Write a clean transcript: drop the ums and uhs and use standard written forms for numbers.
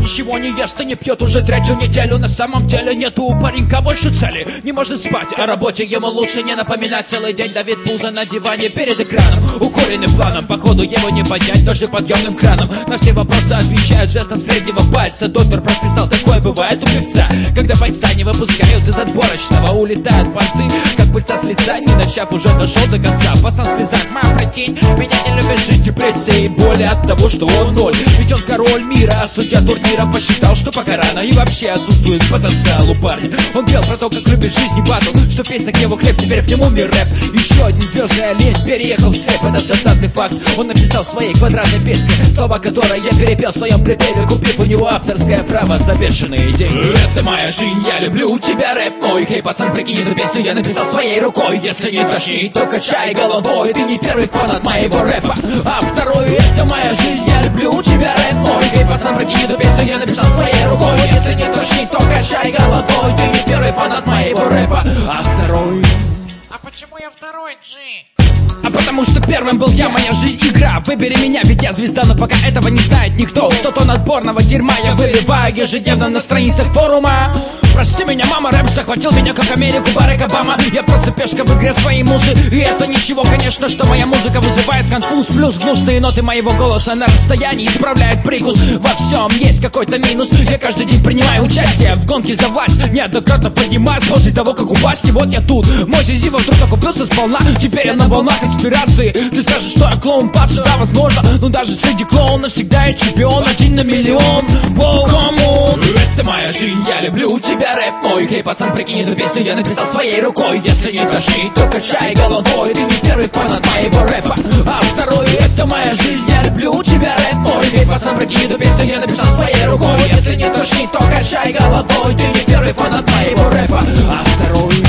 ничего не ест и не пьет уже третью неделю. На самом деле нету у паренька больше цели. Не может спать, о работе ему лучше не напоминать. Целый день давит пузо на диване перед экраном. Укуренным планом, походу его не поднять даже подъемным краном. На все вопросы отвечает жестом среднего пальца. Доктор прописал, такое бывает у певца. Когда бойца не выпускают из отборочного, улетают понты, как пыльца с лица. Не начав, уже дошел до конца. Пацан в слезах, мам, прикинь, меня не любит жить депрессия и боли от того, что он ноль. Ведь он король мира, а судья турнира посчитал, что пока рано и вообще отсутствует потенциал у парня. Он пел про то, как любит жизнь и батл, что песня к его хлеб, теперь в нем умер рэп. Еще один звездный олень переехал в степ, это досадный факт. Он написал в своей квадратной песне слова, которые я перепел в своем припеве, купив у него авторское право за бешеные деньги. Это моя жизнь, я люблю тебя, рэп мой. Хей, пацан, прикинь, эту песню я написал своей рукой. Если не тошнит, то качай головой. Ты не первый фанат моего рэпа, а второй. Это моя жизнь, я люблю тебя, рэп мой. Хей, пацан, прикинь, эту песню я написал своей рукой. Если не тошнит, то качай головой. Ты не первый фанат моего рэпа, а второй. А почему я второй, Джи? А потому что первым был я, моя жизнь игра. Выбери меня, ведь я звезда, но пока этого не знает никто. 100 тонн отборного дерьма я выливаю ежедневно на страницах форума. Прости меня, мама, рэп захватил меня, как Америку Барак Обама. Я просто пешка в игре своей музы. И это ничего, конечно, что моя музыка вызывает конфуз. Плюс гнусные ноты моего голоса на расстоянии исправляют прикус. Во всем есть какой-то минус. Я каждый день принимаю участие в гонке за власть. Неоднократно поднимаюсь после того, как упасть. И вот я тут, мой Зизива вдруг окупился сполна. Теперь я на волнах инспирации. Ты скажешь, что я клоун, пацан, да, возможно. Но даже среди клоунов всегда я чемпион. 1 на миллион, воу, камон. Это моя жизнь, я люблю тебя, рэп мой. Хей, пацан, прикинь, эту песню я написал своей рукой. Если не тошнит, то качай головой. Ты не первый фанат моего рэпа, а второй. Это моя жизнь, я люблю тебя, рэп мой. Хей, пацан, прикинь, эту песню я написал своей рукой. Если не тошнит, то качай головой. Ты не первый фанат моего рэпа, а второй.